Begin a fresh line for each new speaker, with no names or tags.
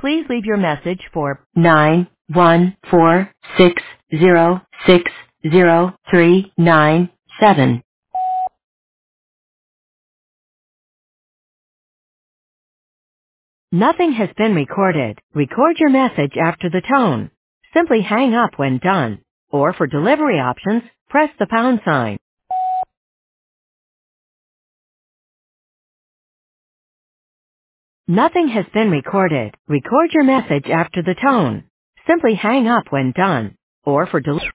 Please leave your message for 91460600397. Nothing has been recorded. Record your message after the tone. Simply hang up when done. Or for delivery options, press the pound sign. Nothing has been recorded. Record your message after the tone. Simply hang up when done. Or for delivery